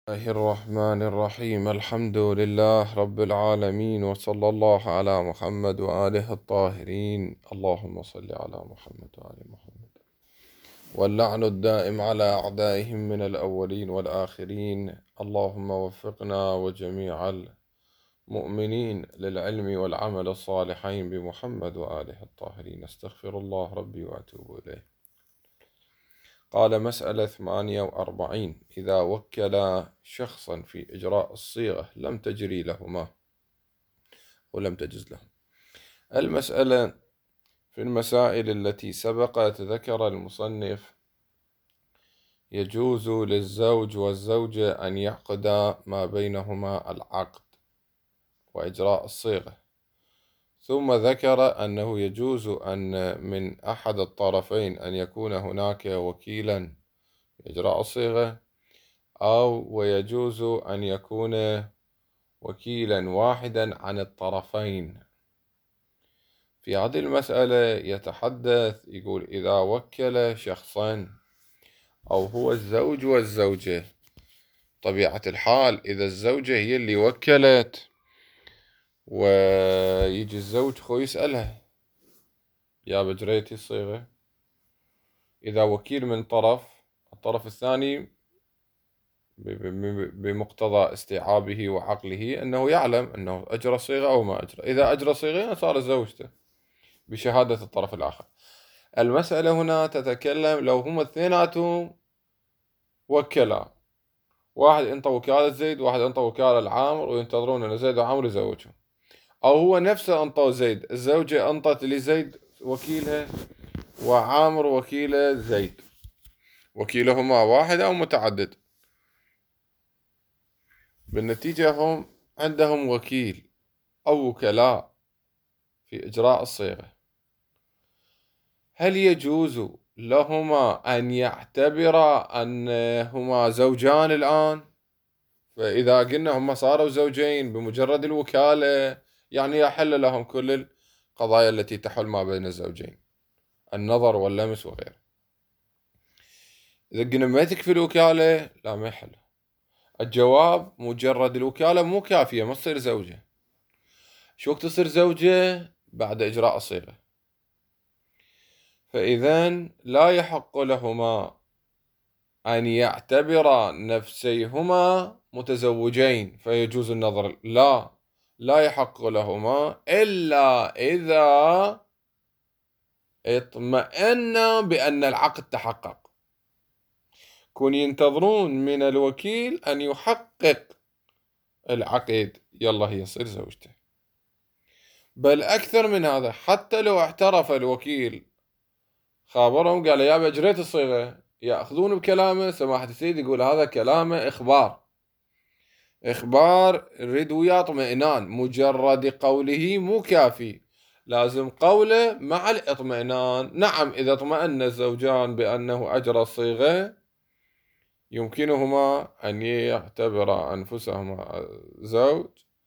الله الرحمن الرحيم. الحمد لله رب العالمين، وصلى الله على محمد وآله الطاهرين. اللهم صل على محمد وآل محمد. واللعن الدائم على أعدائهم من الأولين والآخرين. اللهم وفقنا وجميع المؤمنين للعلم والعمل الصالحين بمحمد وآله الطاهرين. استغفر الله ربي وأتوب إليه. قال: مسألة 48: إذا وكل شخصا في إجراء الصيغة لم تجري لهما ولم تجز له. المسألة في المسائل التي سبقت ذكر المصنف يجوز للزوج والزوجة أن يعقدا ما بينهما العقد وإجراء الصيغة، ثم ذكر أنه يجوز أن من أحد الطرفين أن يكون هناك وكيلا إجراء الصيغة، ويجوز أن يكون وكيلا واحدا عن الطرفين. في هذه المسألة يتحدث يقول: إذا وكل شخصان أو هو الزوج والزوجة، طبيعة الحال إذا الزوجة هي اللي وكلت ويجي الزوج خو يسألها: يا بجريتي الصيغة؟ إذا وكيل من الطرف الثاني بمقتضى استيعابه وعقله أنه يعلم أنه أجرى صيغة أو ما أجرى. إذا أجرى صيغة صار زوجته بشهادة الطرف الآخر. المسألة هنا تتكلم لو هما الاثنيناتهم وكلا، واحد انطى وكالة زيد، واحد انطى وكالة العامر، وينتظرون أن زيد وعامر يزوجهم، أو هو نفسه انطى زيد، الزوجة انطت لزيد وكيلها وعامر وكيله زيد، وكيلهما واحد أو متعدد. بالنتيجة هم عندهم وكيل أو وكلاء في إجراء الصيغة. هل يجوز لهما أن يعتبرا أنهما زوجان الآن؟ فإذا قلنا هما صاروا زوجين بمجرد الوكالة، يعني يحل لهم كل القضايا التي تحل ما بين الزوجين، النظر واللمس وغيره. إذا قلنا ما تكفي الوكالة، لا ما يحل. الجواب: مجرد الوكالة مو كافية، ما تصير زوجة. شو وقت تصير زوجة؟ بعد إجراء الصيغة. فإذن لا يحق لهما أن يعتبرا نفسيهما متزوجين فيجوز النظر، لا يحق لهما إلا إذا اطمئن بأن العقد تحقق. كون ينتظرون من الوكيل أن يحقق العقد، يلا هي تصير زوجته. بل أكثر من هذا، حتى لو اعترف الوكيل خابرهم قال: يا أجريت الصيغة، يأخذون بكلامه. سماحة السيد يقول هذا كلامه إخبار يريد وياه اطمئنان، مجرد قوله مو كافي، لازم قوله مع الاطمئنان. نعم، إذا اطمأن الزوجان بأنه أجرى الصيغة يمكنهما أن يعتبرا أنفسهما زوج،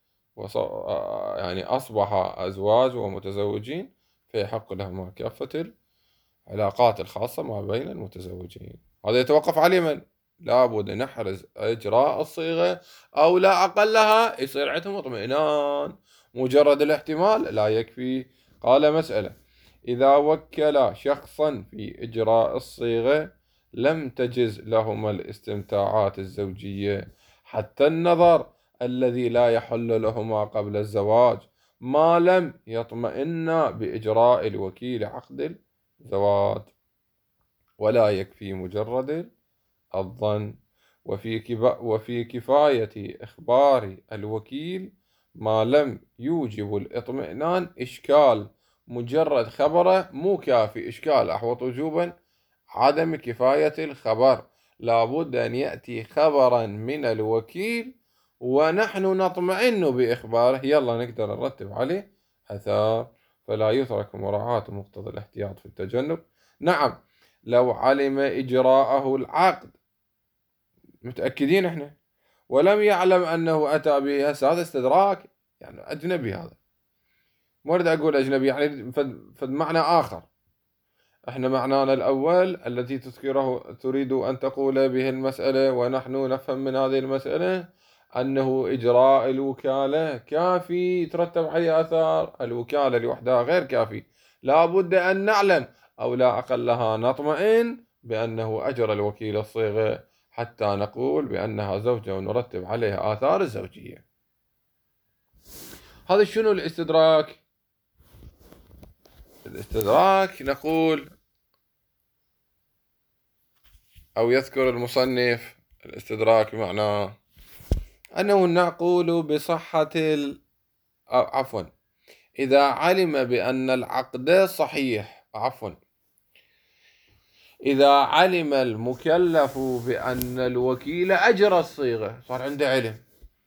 يعني أصبحا أزواج ومتزوجين، فيحق لهما كافة العلاقات الخاصة ما بين المتزوجين. هذا يتوقف عليه من؟ لابد نحرز إجراء الصيغة، أو لا أقلها يصير عندهم اطمئنان. مجرد الاحتمال لا يكفي. قال: مسألة: إذا وكل شخصا في إجراء الصيغة لم تجز لهما الاستمتاعات الزوجية، حتى النظر الذي لا يحل لهما قبل الزواج، ما لم يطمئن بإجراء الوكيل عقد الزواج. ولا يكفي مجرد الظن. وفي كفاية إخبار الوكيل ما لم يوجب الاطمئنان إشكال. مجرد خبره مو كافي، إشكال أحوط وجوبا عدم كفاية الخبر. لابد أن يأتي خبرا من الوكيل ونحن نطمئن بإخباره، يلا نقدر نرتب عليه أثار. فلا يترك مراعاة مقتضى الاحتياط في التجنب. نعم، لو علم إجراءه العقد، متأكدين احنا، ولم يعلم أنه أتى به، هذا استدراك، يعني أجنبي. هذا ما أريد أقول أجنبي، يعني فد معنى آخر. احنا معنانا الأول الذي تريد أن تقول به المسألة، ونحن نفهم من هذه المسألة أنه إجراء الوكالة كافي يترتب عليه آثار. الوكالة لوحدها غير كافي، لا بد أن نعلم أو لا أقلها نطمئن بأنه أجرى الوكيل الصيغة حتى نقول بأنها زوجة ونرتب عليها آثار الزوجية. هذا شنو الاستدراك؟ الاستدراك نقول، أو يذكر المصنف الاستدراك معناه أنه نقول بصحة عفوا إذا علم بأن العقد صحيح، إذا علم المكلف بأن الوكيل أجرى الصيغة، صار عنده علم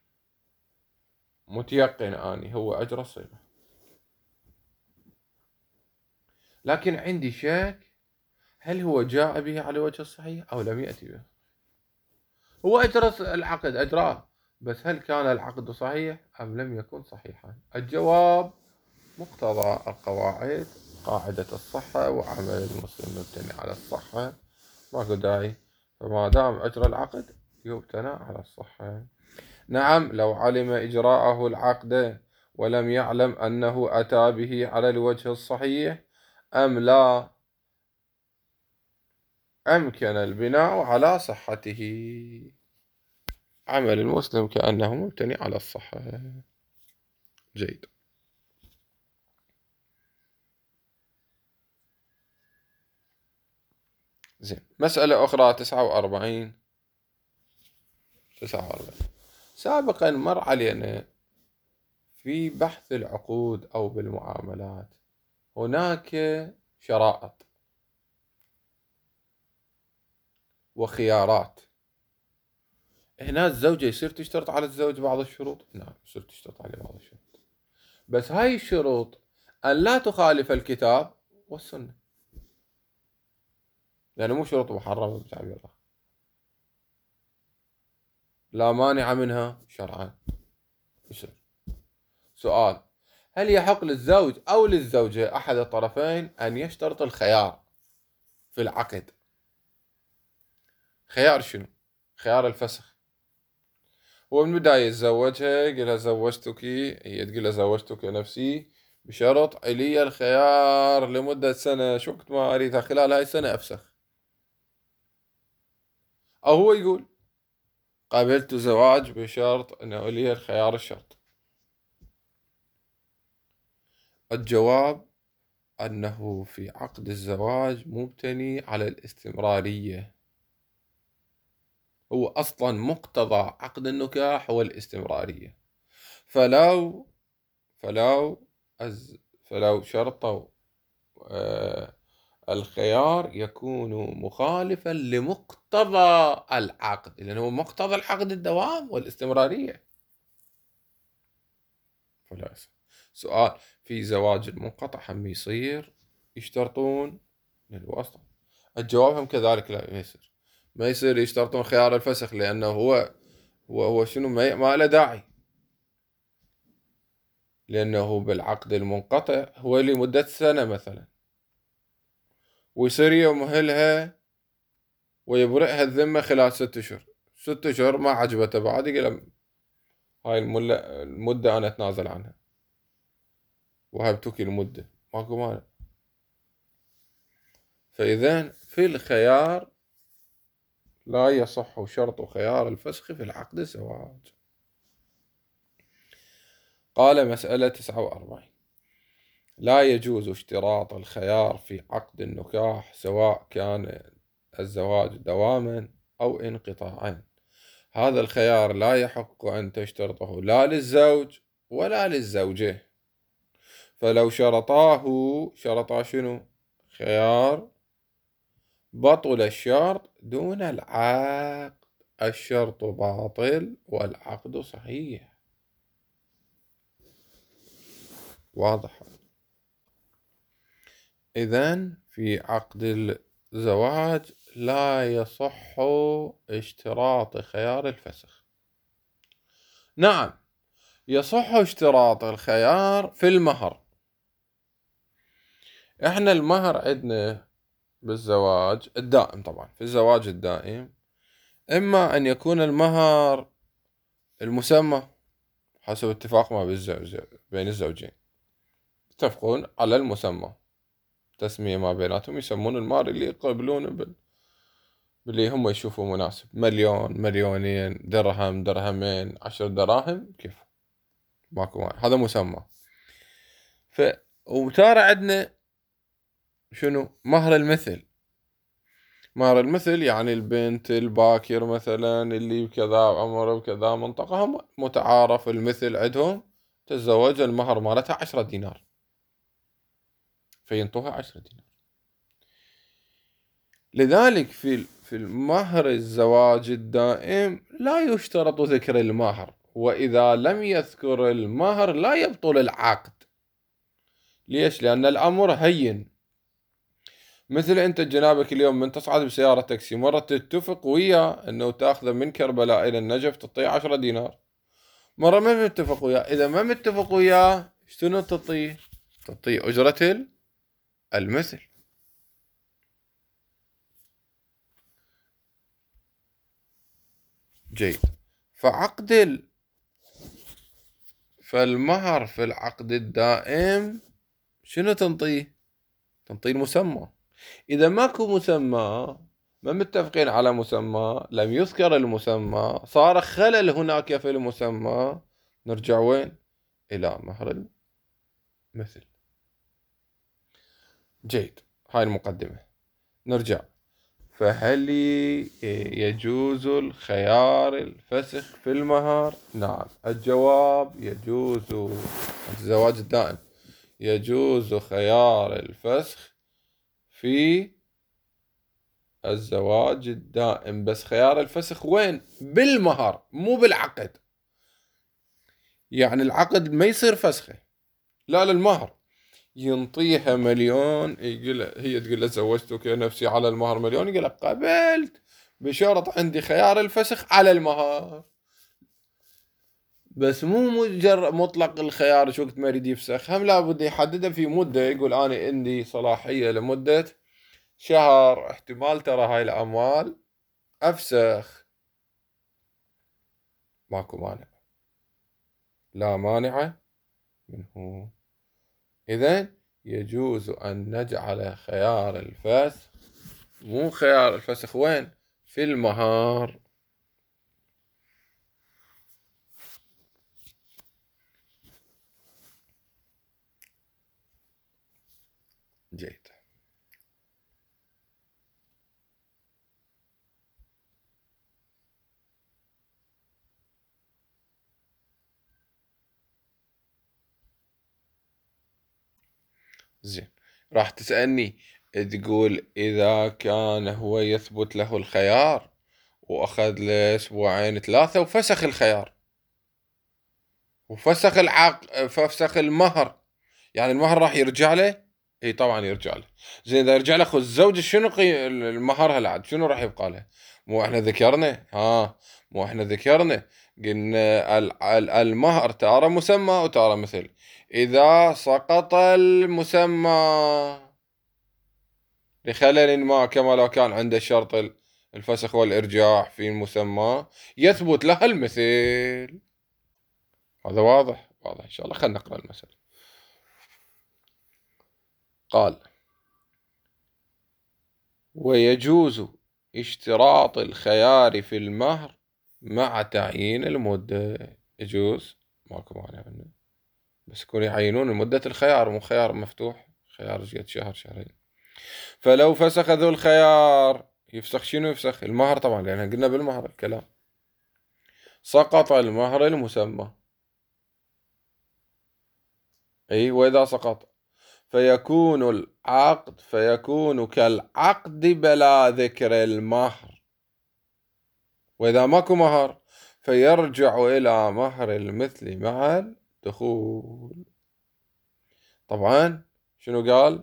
متيقن هو أجرى الصيغة، لكن عندي شك هل هو جاء به على وجه الصحيح أو لم يأتي به. هو أجرى العقد، أجراه، بس هل كان العقد صحيح أم لم يكن صحيحا؟ الجواب مقتضى القواعد، قاعدة الصحة، وعمل المسلم مبتني على الصحة، ماكو داعي، فما دام أجرى العقد يبتنى على الصحة. نعم، لو علم إجراءه العقد ولم يعلم أنه أتى به على الوجه الصحيح أم لا، أمكن البناء على صحته. عمل المسلم كأنه مبتني على الصحة. جيد. زين، مسألة أخرى 49. سابقا مر علينا في بحث العقود أو بالمعاملات هناك شرائط وخيارات. هنا الزوجة يصير تشترط على الزوج بعض الشروط، نعم يصير تشترط عليه بعض الشروط، بس هاي الشروط أن لا تخالف الكتاب والسنة، يعني مو شروط محرمة بتعبير الله، لا مانع منها شرعا. يصير سؤال: هل يحق للزوج أو للزوجة أحد الطرفين أن يشترط الخيار في العقد؟ خيار شنو؟ خيار الفسخ. هو من البداية يتزوجها، يقول لها زوجتك، هي تقول له زوجتك نفسي بشرط علي الخيار لمدة سنة، شو وقت ما أريدها خلال هاي السنة أفسخ. أو هو يقول قابلت زواج بشرط أنه لي الخيار الشرط. الجواب أنه في عقد الزواج مبتني على الاستمرارية، هو أصلا مقتضى عقد النكاح هو الاستمرارية. فلو شرطوا الخيار يكون مخالفا لمقتضى العقد، لأنه مقتضى العقد الدوام والاستمرارية. فلا سؤال: في زواج المنقطع هم يصير يشترطون الواسطة؟ الجواب هم كذلك لا، ما يصير يشترطون خيار الفسخ، لأنه هو شنو، ما له داعي، لأنه بالعقد المنقطع هو لمدة سنة مثلا، ويصير يمهلها ويبرئها الذمة خلال 6 أشهر. 6 أشهر ما عجبته بعد، يقول هاي المدة أنا أتنازل عنها وهبتك المدة، ماكو مانع. فإذا في الخيار لا يصح شرط خيار الفسخ في العقد الزواج. قال مسألة 49: لا يجوز اشتراط الخيار في عقد النكاح سواء كان الزواج دواما أو انقطاعا. هذا الخيار لا يحق أن تشترطه لا للزوج ولا للزوجة، فلو شرطا شنو؟ خيار، بطل الشرط دون العقد، الشرط باطل والعقد صحيح. واضح؟ إذن في عقد الزواج لا يصح اشتراط خيار الفسخ. نعم، يصح اشتراط الخيار في المهر. احنا المهر عندنا بالزواج الدائم طبعا، في الزواج الدائم إما أن يكون المهر المسمى حسب اتفاق ما بين الزوجين، يتفقون على المسمى، تسمية ما بيناتهم، يسمون المهر اللي يقبلون باللي هم يشوفوا مناسب، 1,000,000 2,000,000 درهم درهمين 10 دراهم كيف، ماكو مانع، هذا مسمى. وتارة عندنا شنو مهر المثل. مهر المثل يعني البنت الباكر مثلا اللي بكذا عمره بكذا منطقة، هم متعارف المثل عندهم، تتزوج المهر مالتها 10 دينار، فينطوها 10 دينار. لذلك في المهر الزواج الدائم لا يشترط ذكر المهر، وإذا لم يذكر المهر لا يبطل العقد. ليش؟ لأن الأمر هين. مثل أنت جنابك اليوم من تصعد بسيارة تاكسي، مرة تتفق وياه أنه تأخذه من كربلاء إلى النجف تعطيه 10 دينار، مرة ما متفق وياه. إذا ما متفق وياه شنو تعطيه؟ تعطيه أجرة المثل. جيد. فالمهر في العقد الدائم شنو تنطيه؟ تنطيه المسمى. إذا ماكو مسمى، ما متفقين على مسمى، لم يذكر المسمى، صار خلل هناك في المسمى، نرجع وين؟ إلى مهر المثل. جيد، هاي المقدمة. نرجع. فهل يجوز الخيار الفسخ في المهر؟ نعم، الجواب يجوز. الزواج الدائم يجوز خيار الفسخ في الزواج الدائم، بس خيار الفسخ وين؟ بالمهر مو بالعقد. يعني العقد ما يصير فسخه، لا للمهر، ينطيها 1,000,000، هي تقول له زوجتك نفسي على المهر 1,000,000، يقول لك قبلت بشرط عندي خيار الفسخ على المهر. بس مو مجرد مطلق الخيار، شو وقت ما يريد يفسخ هم لابد يحددها في مدة، يقول أنا عندي صلاحية لمدة شهر، احتمال ترى هاي الأموال أفسخ، ماكو مانع، لا مانع منه. إذن يجوز أن نجعل خيار الفسخ، مو خيار الفسخ وين؟ في المهار. جيد. زين، راح تسألني تقول إذا كان هو يثبت له الخيار وأخذ له أسبوعين 3 وفسخ الخيار وفسخ فسخ المهر، يعني المهر راح يرجع له؟ اي طبعا يرجع له. زين، اذا يرجع له اخو الزوج شنو المهر هالعاد شنو راح يبقى له؟ مو احنا ذكرنا قلنا المهر تارة مسمى وتارة مثل. اذا سقط المسمى لخلل ما، كما لو كان عنده شرط الفسخ والارجاع في المسمى، يثبت لها المثل. هذا واضح ان شاء الله. خلينا نقرأ المثل. قال: ويجوز اشتراط الخيار في المهر مع تعيين المدة. يجوز، ماكو مانع منه، بس يكون يعينون مدة الخيار، مو خيار مفتوح، خيار قد شهر شهرين. فلو فسخ ذو الخيار، يفسخ شنو؟ يفسخ المهر طبعا، لأن قلنا بالمهر الكلام. سقط المهر المسمى. أي، وإذا سقط فيكون كالعقد بلا ذكر المهر. وإذا ماكو مهر فيرجع إلى مهر المثل مع الدخول. طبعا شنو قال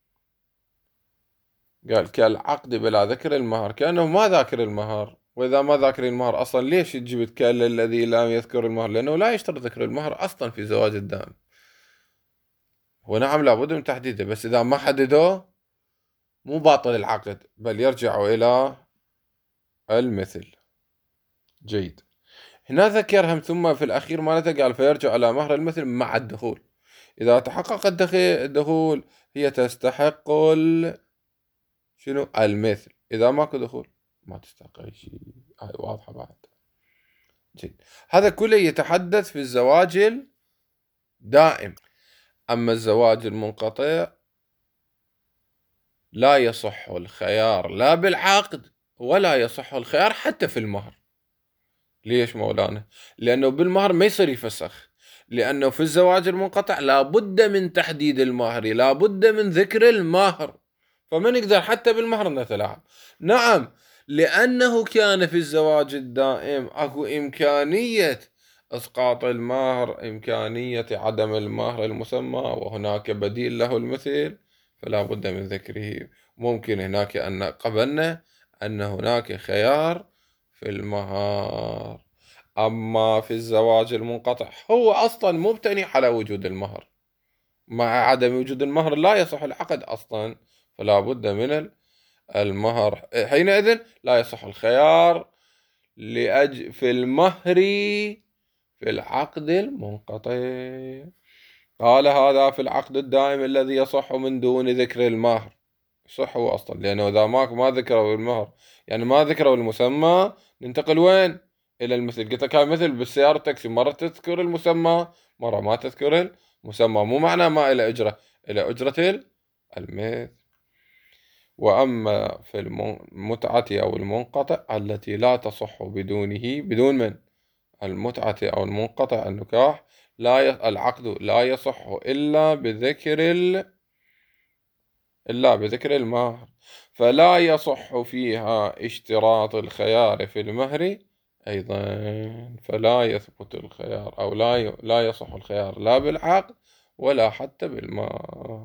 كالعقد بلا ذكر المهر، كأنه ما ذاكر المهر. وإذا ما ذاكر المهر أصلا ليش تجيب تكلل الذي لم يذكر المهر؟ لأنه لا يشترط ذكر المهر أصلا في زواج الدائم. ونعم لابد من تحديده، بس إذا ما حددوه مو باطل العقد بل يرجع إلى المثل. جيد. هنا ذكرهم ثم في الأخير مالته قال فيرجع إلى مهر المثل مع الدخول. إذا تحقق الدخول هي تستحق شنو المثل. إذا ماكو دخول ما تستحق أي شيء. هاي واضحة بعد. جيد. هذا كله يتحدث في الزواج الدائم. أما الزواج المنقطع لا يصح الخيار لا بالعقد ولا يصح الخيار حتى في المهر. ليش مولانا؟ لأنه بالمهر ما يصير يفسخ، لأنه في الزواج المنقطع لابد من تحديد المهر، لابد من ذكر المهر، فما نقدر حتى بالمهر نتلاعب. نعم، لأنه كان في الزواج الدائم أكو إمكانية إسقاط المهر، إمكانية عدم المهر المسمى، وهناك بديل له المثل، فلا بد من ذكره. ممكن هناك أن قبلنا أن هناك خيار في المهر. أما في الزواج المنقطع هو أصلا مبتني على وجود المهر، مع عدم وجود المهر لا يصح العقد أصلا، فلا بد من المهر. حينئذ لا يصح الخيار في المهر في العقد المنقطع. قال هذا في العقد الدائم الذي يصح من دون ذكر المهر. صح هو أصلا، لأنه إذا ما ذكروا المهر يعني ما ذكروا المسمى، ننتقل وين؟ إلى المثل. قلت لك هاي مثل بالسيارة التاكسي، مرة تذكر المسمى مرة ما تذكر المسمى، مو معنى ما إلى أجرة، إلى أجرة المثل. وأما في المتعة أو المنقطع التي لا تصح بدونه، بدون من المتعة أو المنقطع النكاح العقد لا يصح إلا بذكر المهر، فلا يصح فيها اشتراط الخيار في المهر أيضا، فلا يثبت الخيار أو لا يصح الخيار لا بالعقد ولا حتى بالمهر.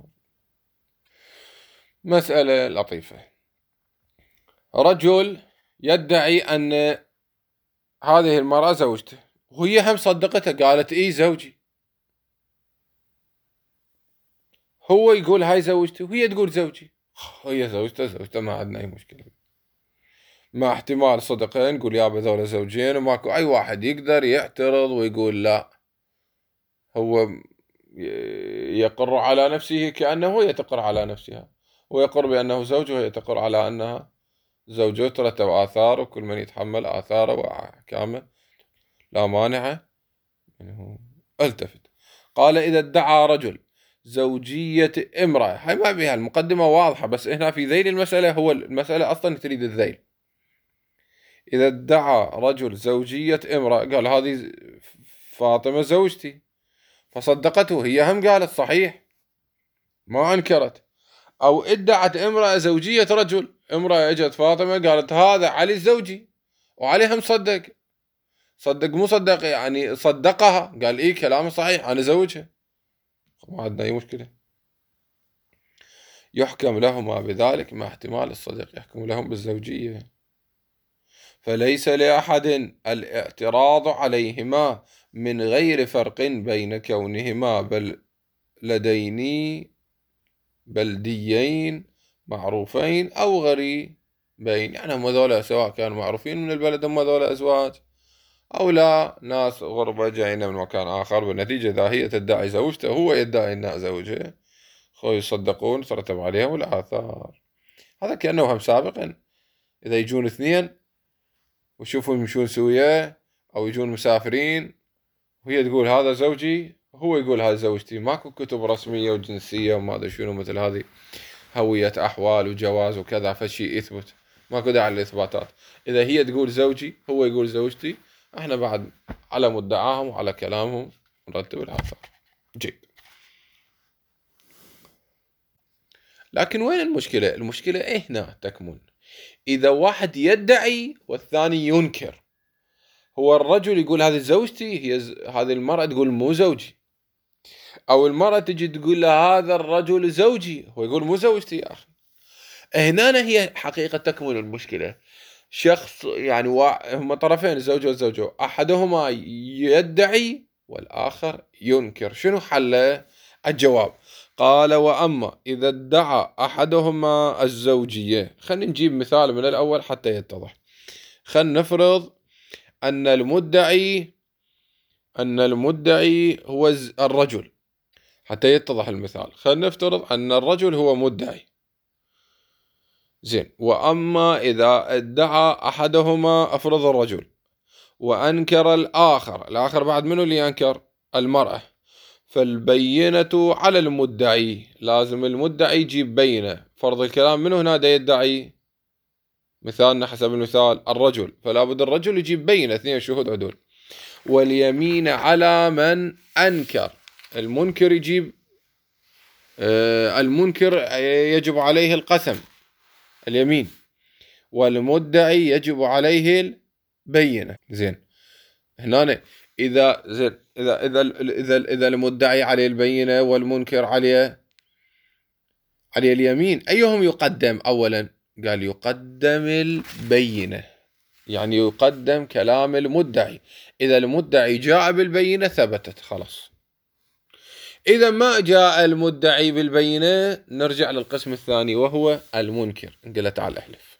مسألة لطيفة. رجل يدعي أن هذه المرأة زوجته، وهي هم صدقتها قالت إيه زوجي. هو يقول هاي زوجتي وهي تقول زوجي. هي زوجته ما عندنا أي مشكلة، مع احتمال صدقين نقول يابا ذولا زوجين، وماكو أي واحد يقدر يعترض ويقول لا. هو يقر على نفسه كأنه هي تقر على نفسها، ويقر بأنه زوج وهي تقر على أنها زوجة، ترتب آثار وكل من يتحمل آثاره وأحكامه لا مانع منه. التفت. قال إذا ادعى رجل زوجية امرأة، هاي ما بها المقدمة واضحة، بس هنا في ذيل المسألة، هو المسألة أصلا تريد الذيل. إذا ادعى رجل زوجية امرأة، قال هذه فاطمة زوجتي، فصدقته، هي هم قالت صحيح ما أنكرت. أو ادعت امرأة زوجية رجل، امرأة اجت فاطمة قالت هذا علي زوجي، وعلي هم صدق مو صدق يعني صدقها، قال إيه كلامه صحيح أنا زوجها، ما عندنا أي مشكلة. يحكم لهما بذلك مع احتمال الصديق يحكم لهم بالزوجية، فليس لأحد الاعتراض عليهما من غير فرق بين كونهما بلديين معروفين أو غريبين، يعني هم ذولا سواء كانوا معروفين من البلد، هم ذولا أزواج، أو لا ناس غربة جايين من مكان آخر. بالنتيجة إذا هي تدعي زوجته هو يدعي أنها زوجه، يصدقون ترتب عليهم الآثار. هذا كأنه هم سابقا إذا يجون اثنين ويشوفون يمشون سويا أو يجون مسافرين، وهي تقول هذا زوجي هو يقول هذا زوجتي، ماكو كتب رسمية وجنسية وما أدري شنو مثل هذه هوية أحوال وجواز وكذا فشي يثبت، ماكو داعي للإثباتات. إذا هي تقول زوجي هو يقول زوجتي، احنا بعد على مدعاهم وعلى كلامهم نرتب الآثار. جيد. لكن وين المشكلة؟ المشكلة هنا تكمن إذا واحد يدعي والثاني ينكر. هو الرجل يقول هذه زوجتي، هذه المرأة تقول مو زوجي، أو المرأة تجي تقول له هذا الرجل زوجي، هو يقول مو زوجتي يا أخي. هنا هي حقيقة تكمن المشكلة. شخص يعني هم طرفين الزوج والزوجة، أحدهما يدعي والآخر ينكر، شنو حله؟ الجواب قال وأما إذا ادعى أحدهما الزوجية، خلينا نجيب مثال من الأول حتى يتضح. خلينا نفرض أن المدعي هو الرجل حتى يتضح المثال. خلينا نفترض أن الرجل هو مدعي، زين. وأما إذا ادعى أحدهما، أفرض الرجل، وأنكر الآخر بعد منه اللي ينكر؟ المرأة. فالبينة على المدعي، لازم المدعي يجيب بينة. فرض الكلام منه هنا دا يدعي، مثالنا حسب المثال الرجل، فلا بد الرجل يجيب بينة، 2 شهود عدول. واليمين على من أنكر، المنكر يجيب المنكر يجب عليه القسم، اليمين، والمدعي يجب عليه البينة. زين، هنا إذا المدعي عليه البينة والمنكر عليه اليمين، أيهم يقدم أولا؟ قال يقدم البينة، يعني يقدم كلام المدعي. إذا المدعي جاء بالبينة ثبتت خلاص. إذا ما جاء المدعي بالبينة نرجع للقسم الثاني وهو المنكر. قلت تعال احلف.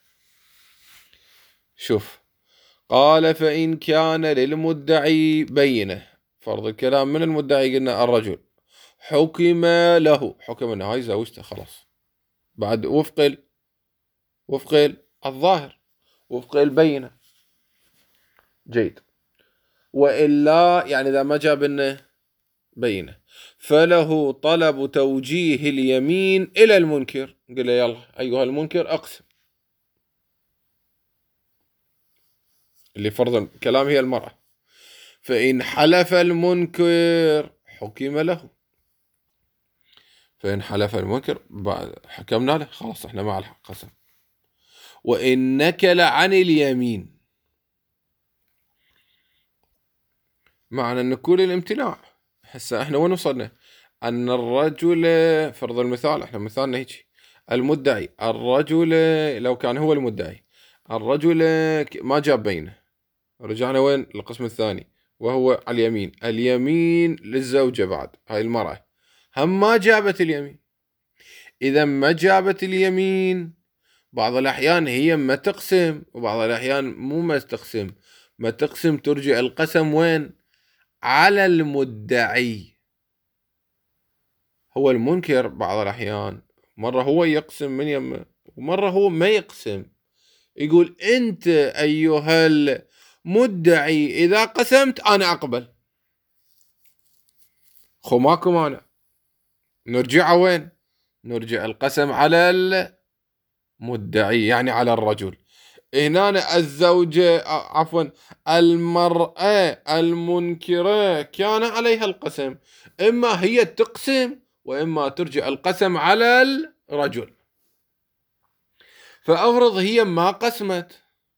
شوف، قال فإن كان للمدعي بينة، فرض الكلام من المدعي قلنا الرجل، حكم له، حكم أن هاي زوجته خلاص، بعد وفق الظاهر، وفق البينة. جيد. وإلا يعني إذا ما جاب لنا بينة، فله طلب توجيه اليمين إلى المنكر. قل له يلا أيها المنكر أقسم. اللي فرض الكلام هي المرأة. فإن حلف المنكر حكم له، فإن حلف المنكر حكمنا له خلاص، احنا مع القسم. وإن نكل عن اليمين، معنى النكول الامتناع. هسه احنا وين وصلنا؟ أن الرجل، فرض المثال، احنا مثالنا هيك، المدعي الرجل، لو كان هو المدعي الرجل ما جاب بينه، رجعنا وين؟ القسم الثاني وهو على اليمين للزوجة، بعد هاي المرأة هم ما جابت اليمين. إذا ما جابت اليمين، بعض الأحيان هي ما تقسم، وبعض الأحيان مو ما تقسم، ما تقسم ترجع القسم وين؟ على المدعي. هو المنكر بعض الأحيان مرة هو يقسم من يمه، ومرة هو ما يقسم، يقول أنت أيها المدعي إذا قسمت أنا أقبل. خو ماكو مانع، نرجع وين؟ نرجع القسم على المدعي، يعني على الرجل. هنا الزوجة، عفوا المرأة المنكرة كان عليها القسم، إما هي تقسم وإما ترجع القسم على الرجل. فأفرض هي ما قسمت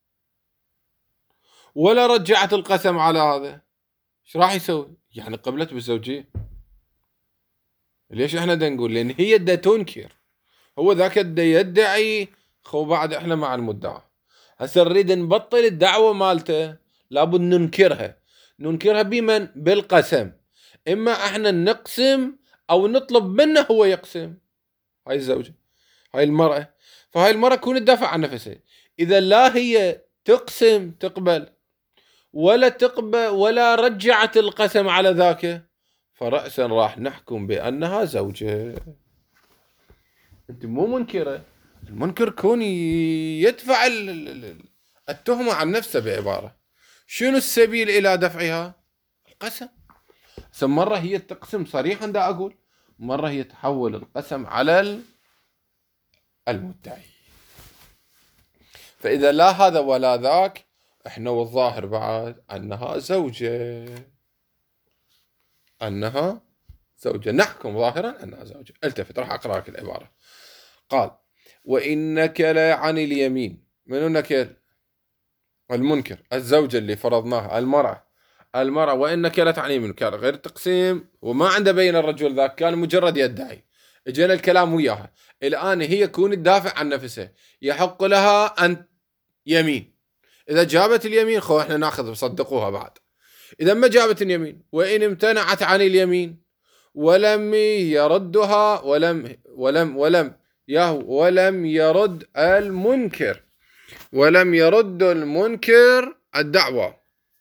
ولا رجعت القسم على هذا، ايش راح يسوي؟ يعني قبلت بالزوجية. ليش احنا دا نقول؟ لأن هي دا تنكر، هو ذاك دا يدعي، خو بعد احنا مع المدعى. هسه نريد نبطل الدعوة مالته، لابد ننكرها بمن؟ بالقسم. إما احنا نقسم أو نطلب منه هو يقسم. هاي الزوجة، هاي المرأة. فهاي المرأة تكون تدافع عن نفسها. إذا لا هي تقسم تقبل ولا رجعت القسم على ذاك، فرأسا راح نحكم بأنها زوجة. انت مو منكرة، المنكر كون يدفع التهمة عن نفسه بعبارة. شنو السبيل إلى دفعها؟ القسم. مرة هي تقسم صريحا، دا أقول مرة هي تحول القسم على المدعي. فإذا لا هذا ولا ذاك، احنا والظاهر بعد أنها زوجة، نحكم ظاهرا أنها زوجة. التفت، راح أقرأ لك العبارة. قال وإن نكل عن اليمين، منو نكل؟ المنكر، الزوجة اللي فرضناها، المرأة وإن نكلت عن اليمين، كان غير تقسيم وما عنده بين الرجل ذاك، كان مجرد يدعي. اجينا الكلام وياها، الآن هي كون تدافع عن نفسها، يحق لها أن يمين. إذا جابت اليمين خو احنا ناخذ، صدقوها بعد. إذا ما جابت اليمين، وإن امتنعت عن اليمين ولم يردها ولم يرد المنكر، ولم يرد المنكر الدعوة،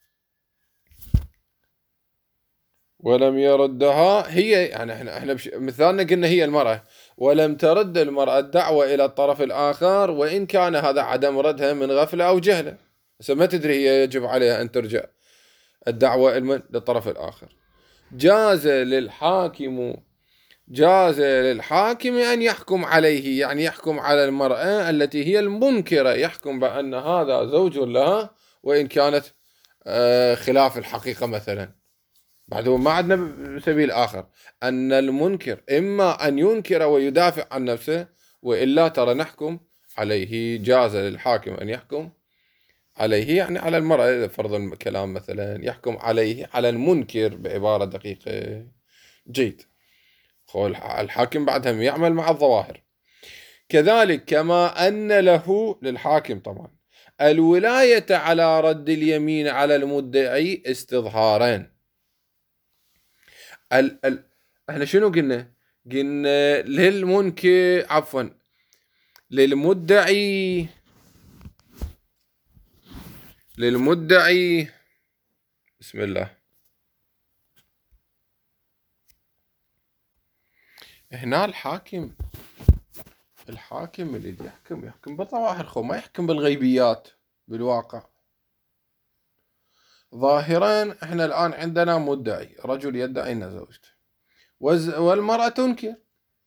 ولم يردها هي، يعني احنا مثالنا قلنا هي المرأة، ولم ترد المرأة الدعوة إلى الطرف الآخر، وإن كان هذا عدم ردها من غفلة أو جهلة، بس ما تدري هي يجب عليها أن ترجع الدعوة للطرف الآخر. جاز للحاكم أن يحكم عليه، يعني يحكم على المرأة التي هي المنكرة، يحكم بأن هذا زوج لها وإن كانت خلاف الحقيقة مثلا. بعد ما عندنا سبيل آخر، أن المنكر إما أن ينكر ويدافع عن نفسه، وإلا ترى نحكم عليه. جاز للحاكم أن يحكم عليه، يعني على المرأة إذا فرض الكلام مثلا، يحكم عليه على المنكر بعبارة دقيقة. جيد. الحاكم بعدها يعمل مع الظواهر. كذلك كما أن له للحاكم طبعا الولاية على رد اليمين على المدعي استظهاران. احنا شنو قلنا؟ قلنا للمدعي بسم الله. هنا الحاكم اللي يحكم بالظواهر، ما يحكم بالغيبيات بالواقع. ظاهرا احنا الآن عندنا مدعي، رجل يدعي أن زوجته، والمرأة تنكر.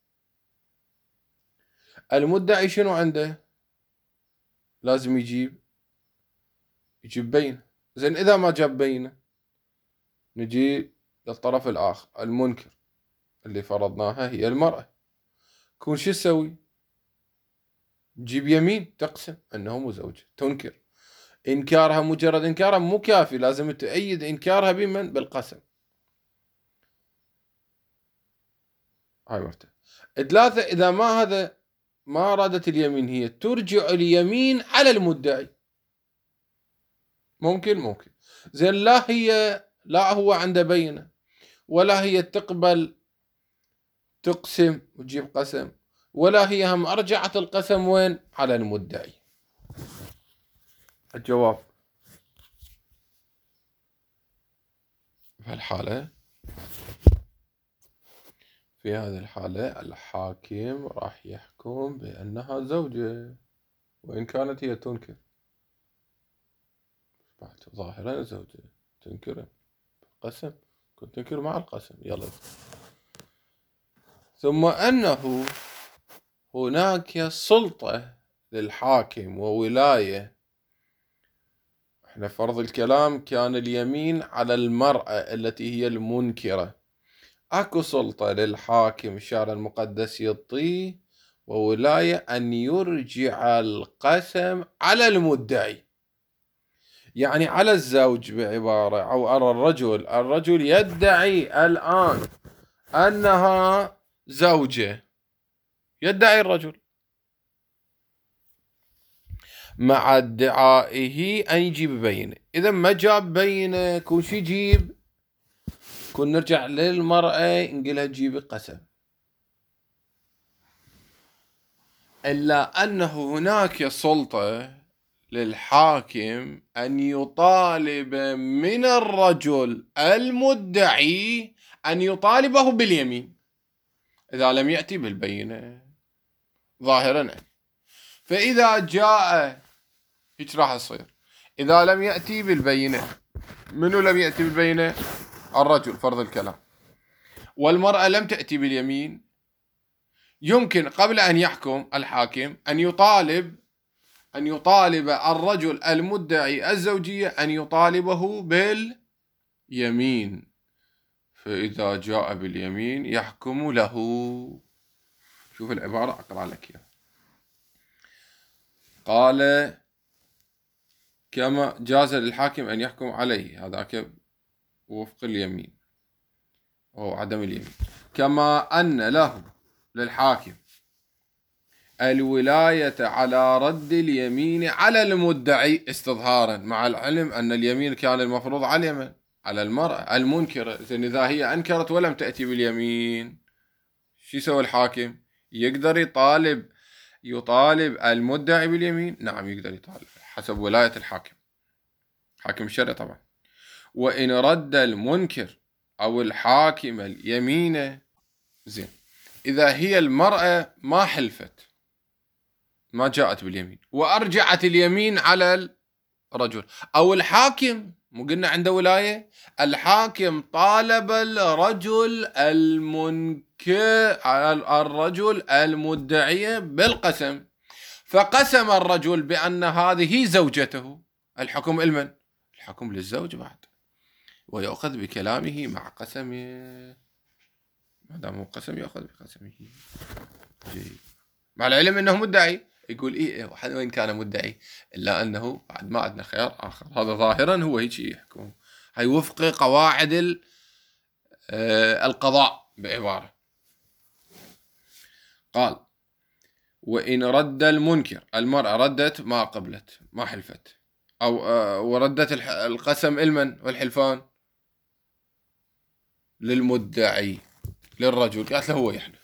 المدعي شنو عنده؟ لازم يجيب بينة. زين إذا ما جاب بينة، نجي للطرف الآخر المنكر اللي فرضناها هي المرأة. كون شو تسوي؟ تجيب يمين تقسم أنه مو زوجة، تنكر. إنكارها مجرد إنكارها مو كافي، لازم تؤيد إنكارها بمن؟ بالقسم. هاي مرتين. ثلاثة، إذا ما أرادت اليمين، هي ترجع اليمين على المدعي. ممكن. زين لا هو عنده بينة، ولا هي تقبل تقسم وتجيب قسم، ولا هي هم أرجعت القسم وين؟ على المدعي. الجواب في هذه الحالة الحاكم راح يحكم بأنها زوجة وإن كانت هي تنكر. ظاهرا زوجة تنكر قسم، كنت تنكر مع القسم. يلا. ثم أنه هناك سلطة للحاكم وولاية. احنا فرض الكلام كان اليمين على المرأة التي هي المنكرة. اكو سلطة للحاكم، الشارع المقدس يعطيه وولاية أن يرجع القسم على المدعي، يعني على الزوج بعبارة، أو على الرجل يدعي الآن أنها زوجة، يدعي الرجل مع ادعائه أن يجيب بينة. إذا ما جاب بينة، كون شي يجيب؟ كون نرجع للمرأة نقولها تجيب قسم. إلا أنه هناك سلطة للحاكم أن يطالب من الرجل المدعي أن يطالبه باليمين إذا لم يأتي بالبينة ظاهرا. فإذا جاء هيك راح يصير. إذا لم يأتي بالبينة، منو لم يأتي بالبينة؟ الرجل فرض الكلام. والمرأة لم تأتي باليمين، يمكن قبل أن يحكم الحاكم أن يطالب الرجل المدعي الزوجية أن يطالبه باليمين. فإذا جاء باليمين يحكم له. شوف العبارة أقرأ لك إياها. قال كما جاز للحاكم أن يحكم عليه، هذاك وفق اليمين أو عدم اليمين. كما أن له للحاكم الولاية على رد اليمين على المدعي استظهارا، مع العلم أن اليمين كان المفروض على على المرأة المنكرة. زين إذا هي أنكرت ولم تأتي باليمين، شو يسوي الحاكم؟ يقدر يطالب المدعي باليمين؟ نعم يقدر يطالب حسب ولاية الحاكم، حاكم الشرع طبعا. وإن رد المنكر أو الحاكم اليمين، زين إذا هي المرأة ما حلفت، ما جاءت باليمين وأرجعت اليمين على الرجل، أو الحاكم، مو قلنا عنده ولاية، الحاكم طالب الرجل الرجل المدعي بالقسم، فقسم الرجل بأن هذه زوجته، الحكم لمن؟ الحكم للزوج بعد، ويأخذ بكلامه مع قسمه، ما دام هو قسم يأخذ بقسمه. جيد. مع العلم أنه مدعي، يقول إيه وين كان مدعي، إلا أنه بعد ما عندنا خيار آخر. هذا ظاهرا هو هيك يحكم، هي وفق قواعد القضاء بعبارة. قال وإن رد المنكر، المرأة ردت ما قبلت ما حلفت، أو وردت القسم المن والحلفان للمدعي للرجل، قالت له هو يحلف،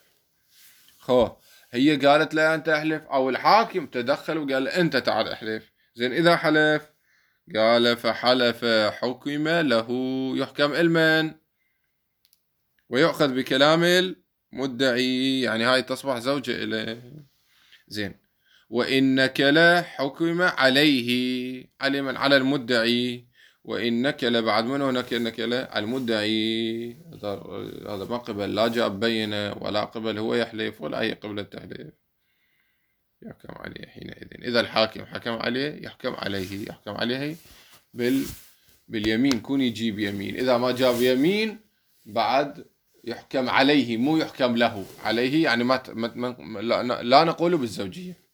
هي قالت لا أنت أحلف، أو الحاكم تدخل وقال أنت تعال أحلف. زين إذا حلف، قال فحلف حكم له، يحكم المن ويأخذ بكلام المدعي، يعني هاي تصبح زوجة إليه. زين وإن نكل حكم عليه، على من؟ على المدعي. وإن نكل بعد منه نكل المدعي، هذا ما قبل لا جاب بينه ولا قبل هو يحلف ولا هي قبل تحلف، يحكم عليه حينئذ. إذا الحاكم حكم عليه يحكم عليه باليمين، كون يجيب يمين. إذا ما جاب يمين بعد يحكم عليه، مو يحكم له، عليه يعني لا نقول بالزوجية.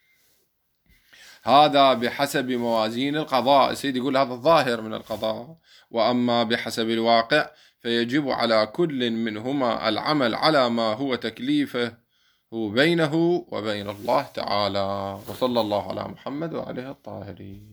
هذا بحسب موازين القضاء. سيدي يقول هذا الظاهر من القضاء، وأما بحسب الواقع فيجب على كل منهما العمل على ما هو تكليفه بينه وبين الله تعالى. وصلى الله على محمد وعليه الطاهرين.